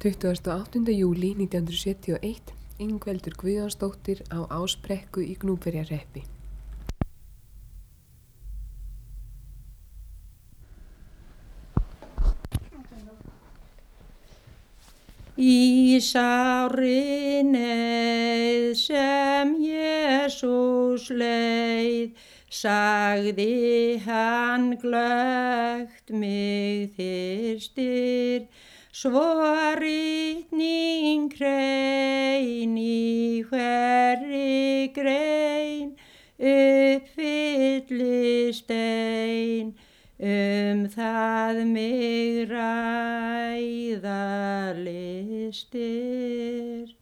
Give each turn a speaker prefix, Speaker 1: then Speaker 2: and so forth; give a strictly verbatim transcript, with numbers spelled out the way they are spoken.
Speaker 1: tuttugasta og áttunda júlí nítján hundruð sjötíu og eitt, Ingveldur Guðjónsdóttir á Ásbrekku í Gnúpverjahreppi.
Speaker 2: Í sárri neyð sem Jesús leið, sagði hann glöggt mig þyrstir, svo ritning hrein í hverri grein uppfyllist ein, um það mig ræða listir.